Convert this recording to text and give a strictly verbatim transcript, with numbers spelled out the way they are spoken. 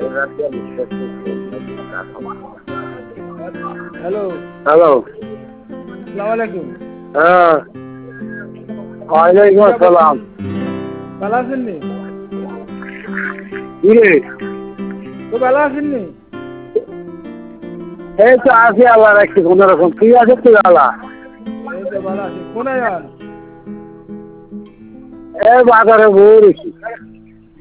Hello hello আসসালামু আলাইকুম। হ্যাঁ ওয়ালাইকুম আসসালাম। ভালো আছেন নি? কি রে? তো ভালো আছেন নি? এই তো আছি আল্লাহ রাখছি কোনো রকম। ঠিক আছে তুই আল্লাহ। এই তো ভালো আছি। কোনায় যান? এই বাজারে বই রেখি।